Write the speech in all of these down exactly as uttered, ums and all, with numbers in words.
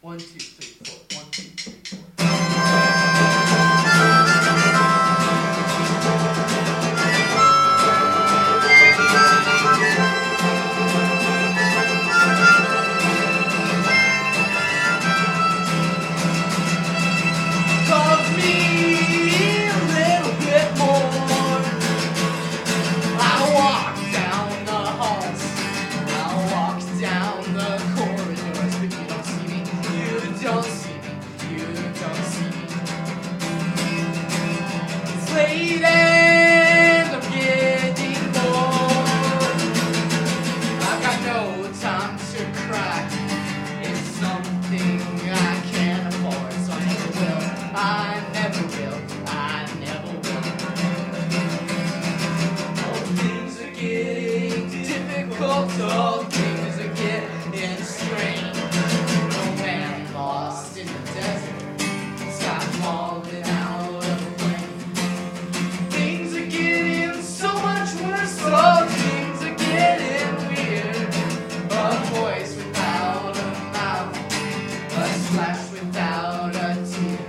One, two, three, four. One, two, three, four. Love me a little bit more. I walk down the halls, I walk down the corridors, but you don't see me, you don't see me, you don't see me. It's late and I'm getting bored. I've got no time to cry, it's something I can't afford, so I never will, I never will, I never will. Oh, things are getting difficult, oh, things are getting strange. No man lost in the desert, sky falling out of a plane. Things are getting so much worse, oh, things are getting weird. A voice without a mouth, a splash without a tear.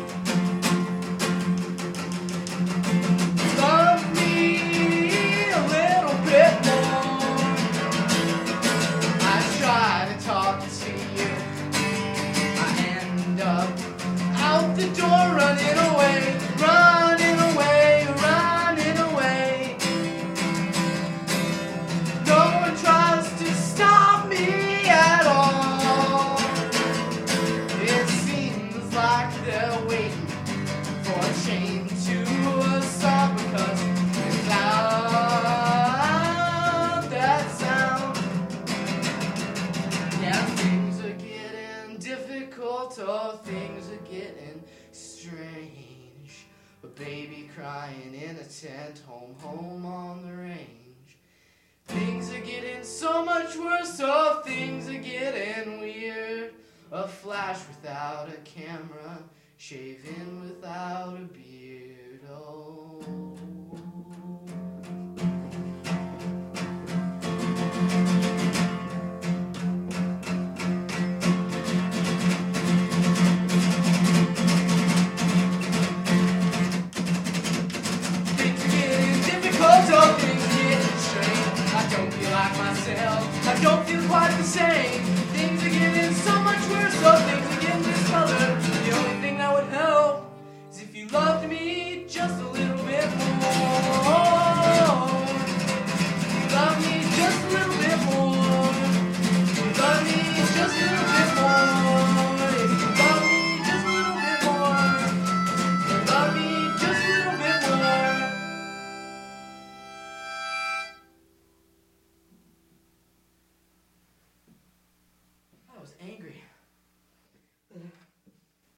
Love me a little bit more. I try to talk to you, I end up out the door running away, running away, running away. No one tries to stop me at all. It seems like they're waiting for a chain to stop, because without that sound, yeah, things are getting difficult, oh, things are getting strange. A baby crying in a tent, home, home on the range. Things are getting so much worse, oh, things are getting weird. A flash without a camera, shaving without a beard, oh.